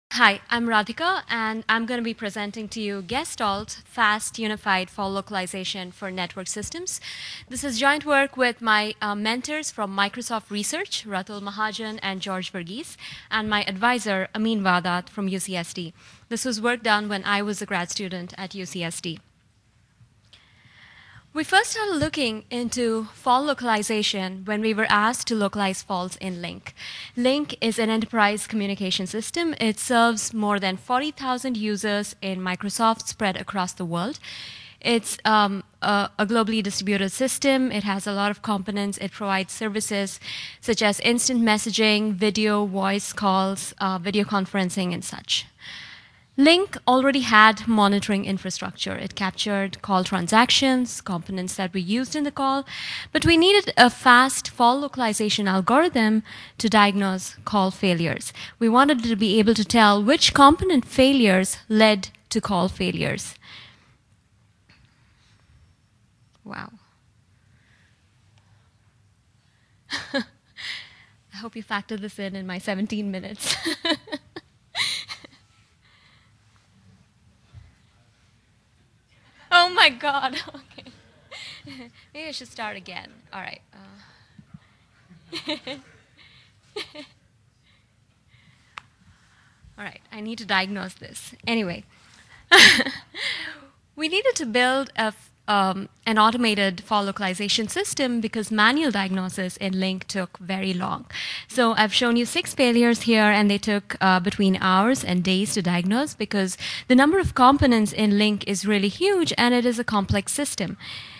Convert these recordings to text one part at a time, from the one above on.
Hi, I'm Radhika, and I'm going to be presenting to you Gestalt Fast Unified for Localization for Network Systems. This is joint work with my mentors from Microsoft Research, Ratul Mahajan and George Verghese, and my advisor, Amin Vadat from UCSD. This was work done when I was a grad student at UCSD. We first started looking into fault localization when we were asked to localize faults in Lync. Lync is an enterprise communication system. It serves more than 40,000 users in Microsoft spread across the world. It's a globally distributed system. It has a lot of components. It provides services such as instant messaging, video, voice calls, video conferencing, and such. Lync already had monitoring infrastructure. It captured call transactions, components that we used in the call, but we needed a fast fault localization algorithm to diagnose call failures. We wanted to be able to tell which component failures led to call failures. Wow. I hope you factor this in my 17 minutes. Oh my God. Okay. Maybe I should start again. All right. All right. I need to diagnose this. Anyway, we needed to build an automated fault localization system because manual diagnosis in Lync took very long. So I've shown you 6 failures here, and they took between hours and days to diagnose because the number of components in Lync is really huge, and it is a complex system.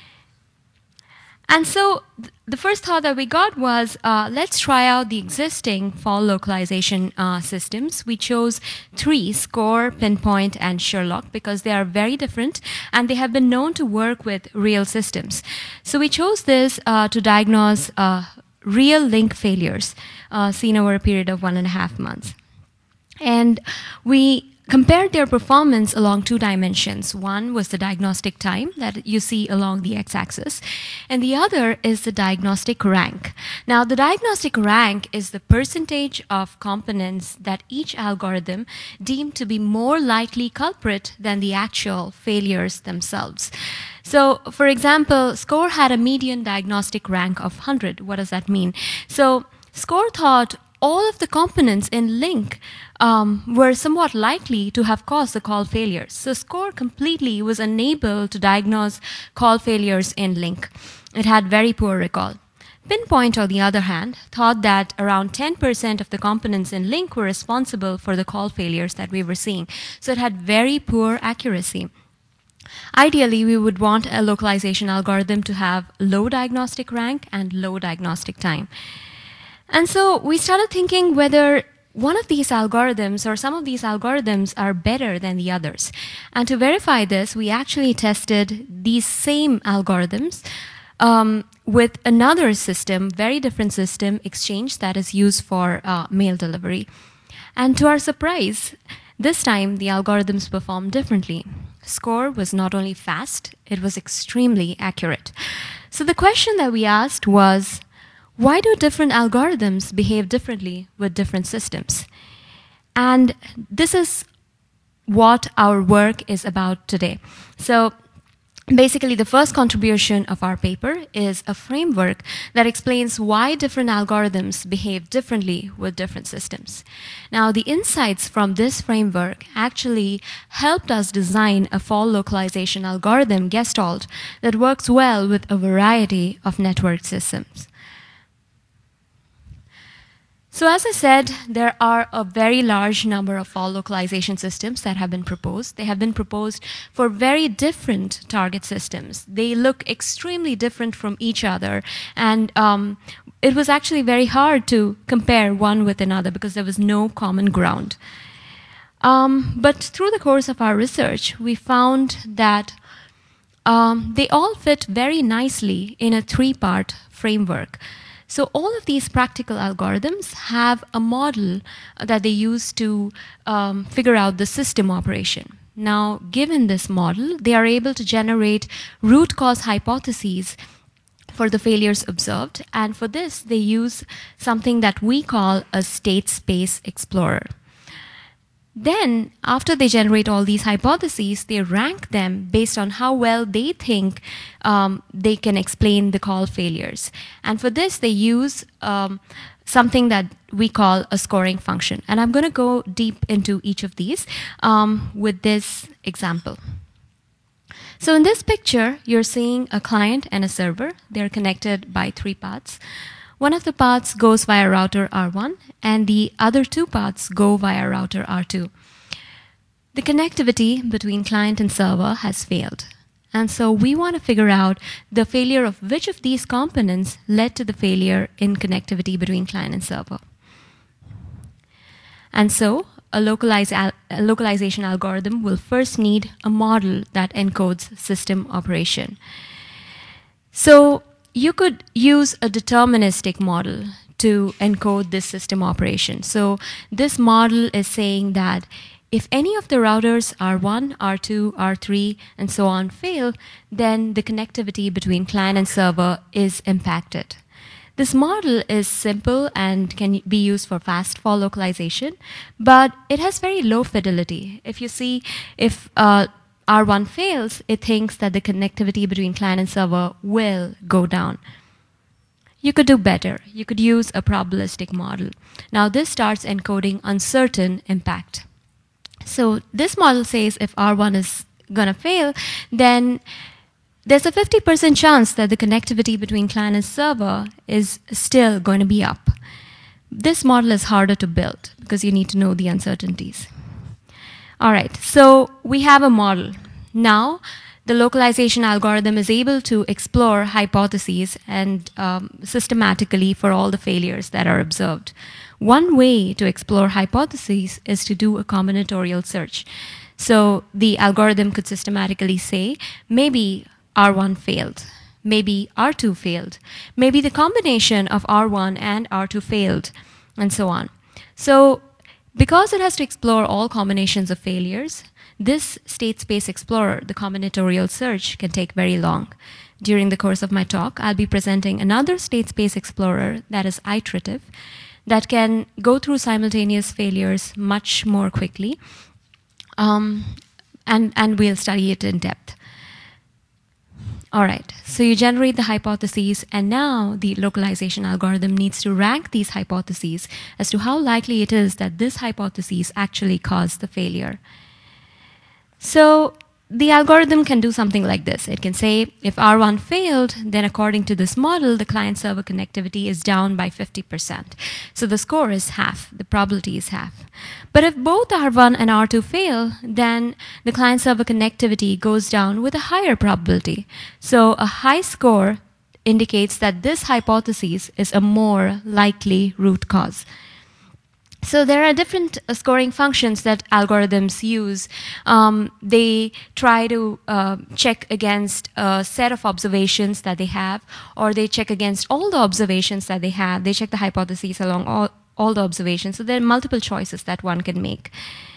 And so the first thought that we got was, let's try out the existing fault localization systems. We chose 3, Score, Pinpoint, and Sherlock, because they are very different, and they have been known to work with real systems. So we chose this to diagnose real Lync failures seen over a period of 1.5 months. And we compared their performance along 2 dimensions. One was the diagnostic time that you see along the x-axis, and the other is the diagnostic rank. Now, the diagnostic rank is the percentage of components that each algorithm deemed to be more likely culprit than the actual failures themselves. So, for example, Score had a median diagnostic rank of 100. What does that mean? So, Score thought all of the components in Lync were somewhat likely to have caused the call failures. So Score completely was unable to diagnose call failures in Lync. It had very poor recall. Pinpoint, on the other hand, thought that around 10% of the components in Lync were responsible for the call failures that we were seeing. So it had very poor accuracy. Ideally, we would want a localization algorithm to have low diagnostic rank and low diagnostic time. And so we started thinking whether one of these algorithms or some of these algorithms are better than the others. And to verify this, we actually tested these same algorithms with another system, very different system, Exchange, that is used for mail delivery. And to our surprise, this time the algorithms performed differently. Score was not only fast, it was extremely accurate. So the question that we asked was, why do different algorithms behave differently with different systems? And this is what our work is about today. So basically, the first contribution of our paper is a framework that explains why different algorithms behave differently with different systems. Now, the insights from this framework actually helped us design a fault localization algorithm, Gestalt, that works well with a variety of network systems. So as I said, there are a very large number of fault localization systems that have been proposed. They have been proposed for very different target systems. They look extremely different from each other. And it was actually very hard to compare one with another because there was no common ground. But through the course of our research, we found that they all fit very nicely in a 3-part framework. So all of these practical algorithms have a model that they use to figure out the system operation. Now, given this model, they are able to generate root cause hypotheses for the failures observed. And for this, they use something that we call a state space explorer. Then, after they generate all these hypotheses, they rank them based on how well they think they can explain the call failures. And for this, they use something that we call a scoring function. And I'm going to go deep into each of these with this example. So in this picture, you're seeing a client and a server. They're connected by 3 paths. One of the paths goes via router R1, and the other 2 paths go via router R2. The connectivity between client and server has failed. And so we want to figure out the failure of which of these components led to the failure in connectivity between client and server. And so a localization algorithm will first need a model that encodes system operation. So you could use a deterministic model to encode this system operation. So this model is saying that if any of the routers R1, R2, R3, and so on fail, then the connectivity between client and server is impacted. This model is simple and can be used for fast fall localization, but it has very low fidelity. If you see, if R1 fails, it thinks that the connectivity between client and server will go down. You could do better. You could use a probabilistic model. Now this starts encoding uncertain impact. So this model says if R1 is going to fail, then there's a 50% chance that the connectivity between client and server is still going to be up. This model is harder to build because you need to know the uncertainties. All right, so we have a model. Now, the localization algorithm is able to explore hypotheses and systematically for all the failures that are observed. One way to explore hypotheses is to do a combinatorial search. So the algorithm could systematically say, maybe R1 failed, maybe R2 failed, maybe the combination of R1 and R2 failed, and so on. So because it has to explore all combinations of failures, this state space explorer, the combinatorial search, can take very long. During the course of my talk, I'll be presenting another state space explorer that is iterative, that can go through simultaneous failures much more quickly, and we'll study it in depth. All right, so you generate the hypotheses, and now the localization algorithm needs to rank these hypotheses as to how likely it is that this hypothesis actually caused the failure. So the algorithm can do something like this. It can say, if R1 failed, then according to this model, the client-server connectivity is down by 50%. So the score is half, the probability is half. But if both R1 and R2 fail, then the client-server connectivity goes down with a higher probability. So a high score indicates that this hypothesis is a more likely root cause. So there are different scoring functions that algorithms use. They try to check against a set of observations that they have, or they check against all the observations that they have. They check the hypotheses along all the observations. So there are multiple choices that one can make.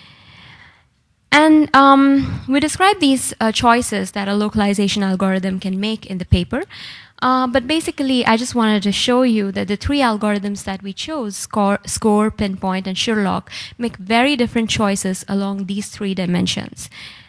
And we describe these choices that a localization algorithm can make in the paper. But basically, I just wanted to show you that the 3 algorithms that we chose, score, pinpoint, and Sherlock, make very different choices along these 3 dimensions.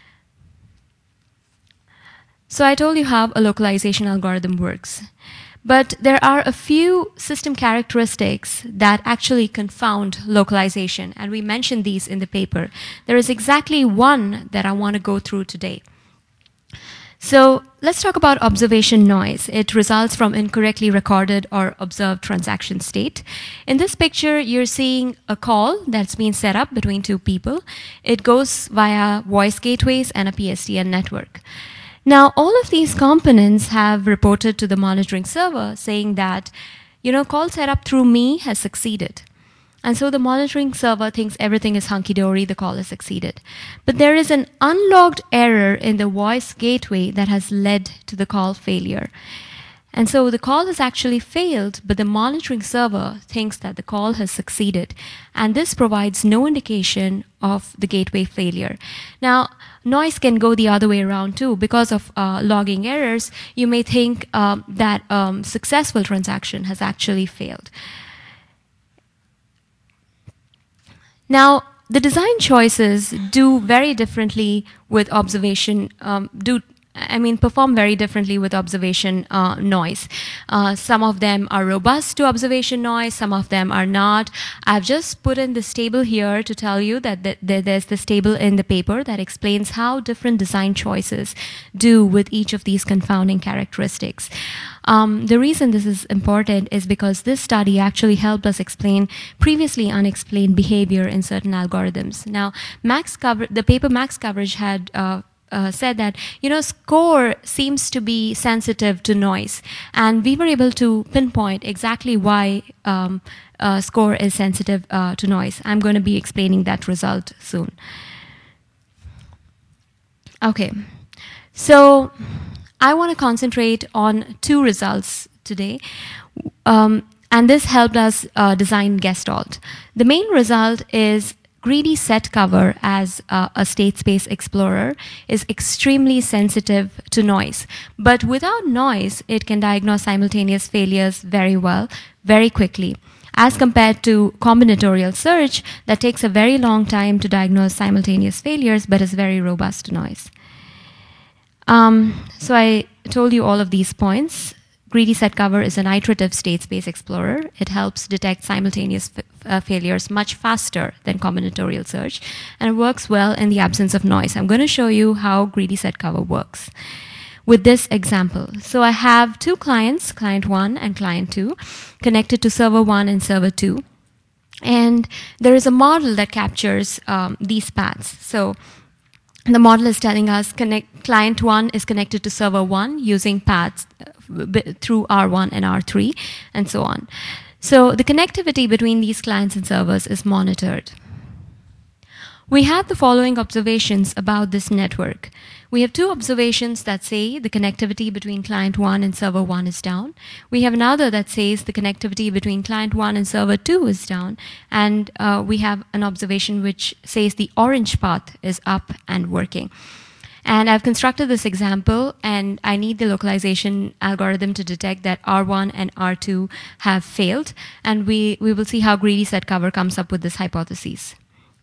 So I told you how a localization algorithm works. But there are a few system characteristics that actually confound localization, and we mentioned these in the paper. There is exactly one that I want to go through today. So let's talk about observation noise. It results from incorrectly recorded or observed transaction state. In this picture, you're seeing a call that's been set up between 2 people. It goes via voice gateways and a PSTN network. Now, all of these components have reported to the monitoring server saying that, call set up through me has succeeded. And so the monitoring server thinks everything is hunky-dory, the call has succeeded. But there is an unlogged error in the voice gateway that has led to the call failure. And so the call has actually failed, but the monitoring server thinks that the call has succeeded. And this provides no indication of the gateway failure. Now, noise can go the other way around too. Because of logging errors, you may think that successful transaction has actually failed. Now, the design choices do very differently with observation, perform very differently with observation noise. Some of them are robust to observation noise, some of them are not. I've just put in this table here to tell you that there's this table in the paper that explains how different design choices do with each of these confounding characteristics. The reason this is important is because this study actually helped us explain previously unexplained behavior in certain algorithms. Now, the paper Max Coverage had said that, score seems to be sensitive to noise. And we were able to pinpoint exactly why score is sensitive to noise. I'm going to be explaining that result soon. Okay, so I want to concentrate on two results today. And this helped us design Gestalt. The main result is greedy set cover as a state space explorer is extremely sensitive to noise. But without noise, it can diagnose simultaneous failures very well, very quickly, as compared to combinatorial search that takes a very long time to diagnose simultaneous failures but is very robust to noise. So I told you all of these points. Greedy set cover is an iterative state space explorer. It helps detect simultaneous failures much faster than combinatorial search, and it works well in the absence of noise. I'm going to show you how greedy set cover works with this example. So I have two clients, client 1 and client 2, connected to server 1 and server 2. And there is a model that captures these paths. So the model is telling us client 1 is connected to server 1 using paths through R1 and R3, and so on. So the connectivity between these clients and servers is monitored. We have the following observations about this network. We have two observations that say the connectivity between client 1 and server 1 is down. We have another that says the connectivity between client 1 and server 2 is down. And we have an observation which says the orange path is up and working. And I've constructed this example, and I need the localization algorithm to detect that R1 and R2 have failed. And we will see how greedy set cover comes up with this hypothesis.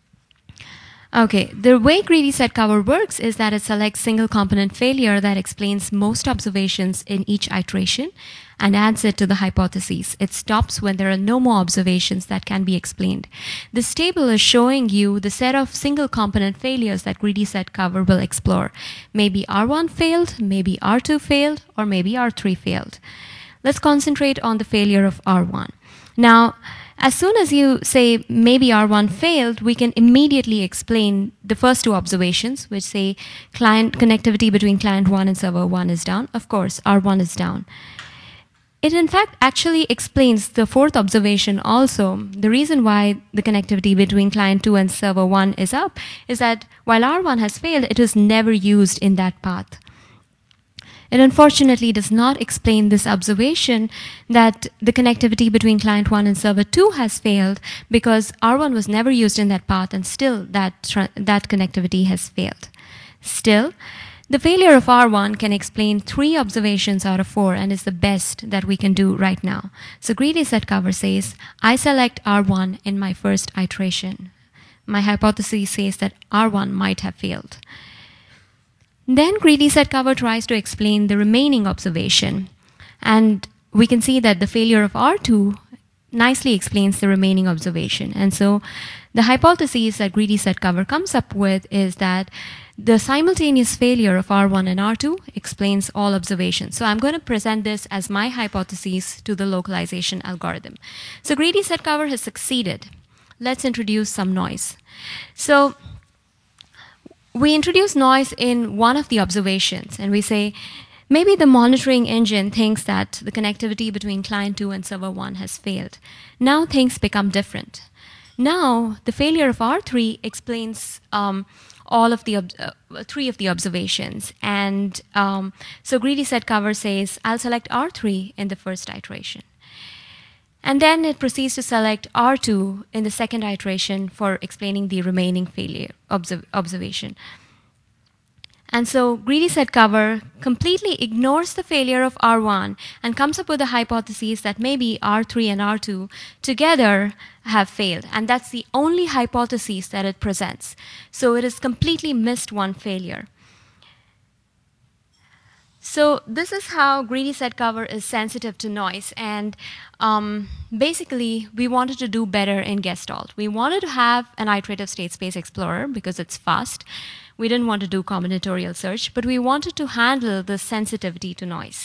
Okay, the way greedy set cover works is that it selects single component failure that explains most observations in each iteration and adds it to the hypothesis. It stops when there are no more observations that can be explained. This table is showing you the set of single component failures that greedy set cover will explore. Maybe R1 failed, maybe R2 failed, or maybe R3 failed. Let's concentrate on the failure of R1. Now, as soon as you say maybe R1 failed, we can immediately explain the first two observations, which say client connectivity between client 1 and server 1 is down. Of course, R1 is down. It in fact actually explains the fourth observation also. The reason why the connectivity between client 2 and server 1 is up is that while R1 has failed, it was never used in that path. It unfortunately does not explain this observation that the connectivity between client 1 and server 2 has failed because R1 was never used in that path, and still that connectivity has failed. Still, the failure of R1 can explain 3 observations out of 4 and is the best that we can do right now. So greedy set cover says, I select R1 in my first iteration. My hypothesis says that R1 might have failed. Then greedy set cover tries to explain the remaining observation. And we can see that the failure of R2 nicely explains the remaining observation. And so the hypothesis that greedy set cover comes up with is that the simultaneous failure of R1 and R2 explains all observations. So I'm going to present this as my hypothesis to the localization algorithm. So greedy set cover has succeeded. Let's introduce some noise. So we introduce noise in one of the observations, and we say, maybe the monitoring engine thinks that the connectivity between client 2 and server 1 has failed. Now things become different. Now the failure of R3 explains all of the 3 of the observations. And so greedy set cover says, I'll select R3 in the first iteration. And then it proceeds to select R2 in the second iteration for explaining the remaining failure observation. And so greedy set cover completely ignores the failure of R1 and comes up with a hypothesis that maybe R3 and R2 together have failed. And that's the only hypothesis that it presents. So it has completely missed one failure. So this is how greedy set cover is sensitive to noise. And basically, we wanted to do better in Gestalt. We wanted to have an iterative state space explorer because it's fast. We didn't want to do combinatorial search, but we wanted to handle the sensitivity to noise.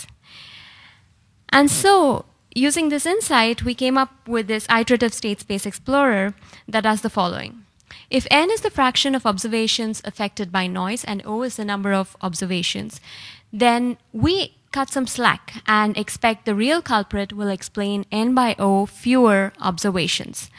And so using this insight, we came up with this iterative state space explorer that does the following. If n is the fraction of observations affected by noise and O is the number of observations, then we cut some slack and expect the real culprit will explain n by O fewer observations.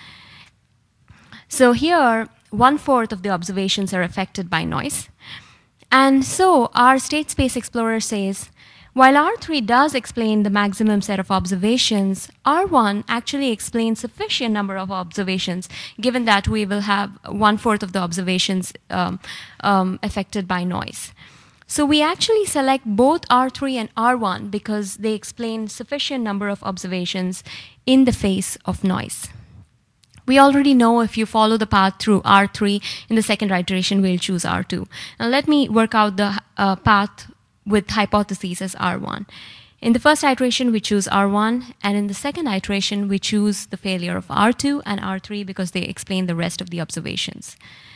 So here, 1/4 of the observations are affected by noise. And so our state space explorer says, while R3 does explain the maximum set of observations, R1 actually explains sufficient number of observations, given that we will have 1/4 of the observations affected by noise. So we actually select both R3 and R1 because they explain sufficient number of observations in the face of noise. We already know if you follow the path through R3, in the second iteration, we'll choose R2. Now let me work out the path with hypotheses as R1. In the first iteration, we choose R1, and in the second iteration, we choose the failure of R2 and R3 because they explain the rest of the observations.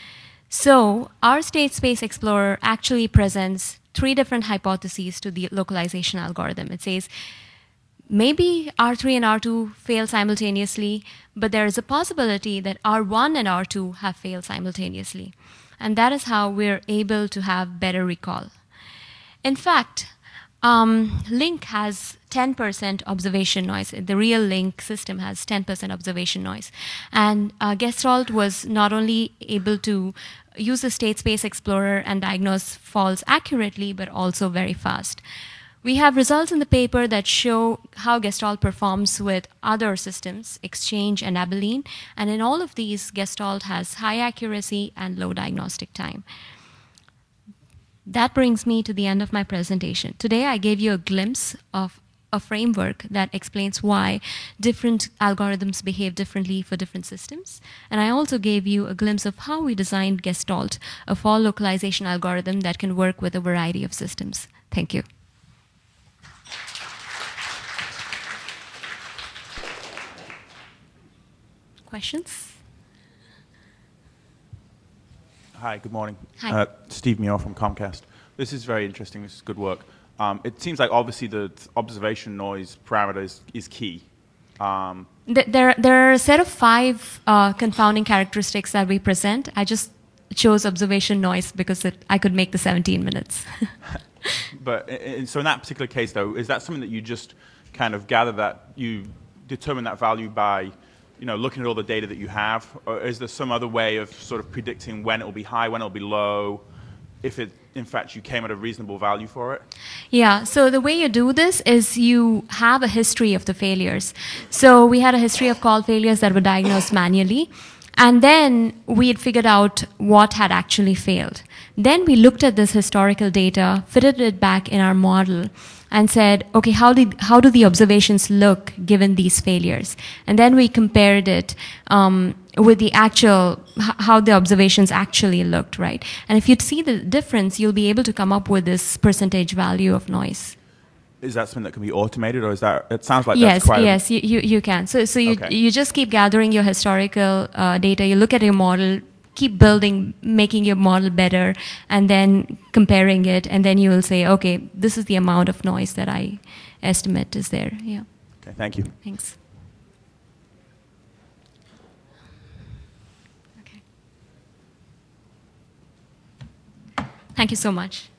So our state space explorer actually presents 3 different hypotheses to the localization algorithm. It says, maybe R3 and R2 fail simultaneously, but there is a possibility that R1 and R2 have failed simultaneously. And that is how we're able to have better recall. In fact, Link has 10% observation noise. The real Link system has 10% observation noise. And Gestalt was not only able to use the state space explorer and diagnose faults accurately, but also very fast. We have results in the paper that show how Gestalt performs with other systems, Exchange and Abilene. And in all of these, Gestalt has high accuracy and low diagnostic time. That brings me to the end of my presentation. Today, I gave you a glimpse of a framework that explains why different algorithms behave differently for different systems. And I also gave you a glimpse of how we designed Gestalt, a fault localization algorithm that can work with a variety of systems. Thank you. Questions? Hi, good morning. Hi. Steve Muir from Comcast. This is very interesting. This is good work. It seems like obviously the observation noise parameter is key. There are a set of 5 confounding characteristics that we present. I just chose observation noise because I could make the 17 minutes. But so in that particular case, though, is that something that you just kind of gather that you determine that value by looking at all the data that you have? Or is there some other way of sort of predicting when it will be high, when it will be low, if in fact you came at a reasonable value for it? Yeah, so the way you do this is you have a history of the failures. So we had a history of call failures that were diagnosed manually. And then we had figured out what had actually failed. Then we looked at this historical data, fitted it back in our model, and said, okay, how do the observations look given these failures? And then we compared it with the actual, how the observations actually looked, right? And if you see the difference, you'll be able to come up with this percentage value of noise. Is that something that can be automated, or is that? It sounds like yes, that's quite. Yes, you can. So you just keep gathering your historical data. You look at your model, keep building, making your model better, and then comparing it, and then you will say, okay, this is the amount of noise that I estimate is there. Yeah. Okay, thank you. Thanks. Okay. Thank you so much.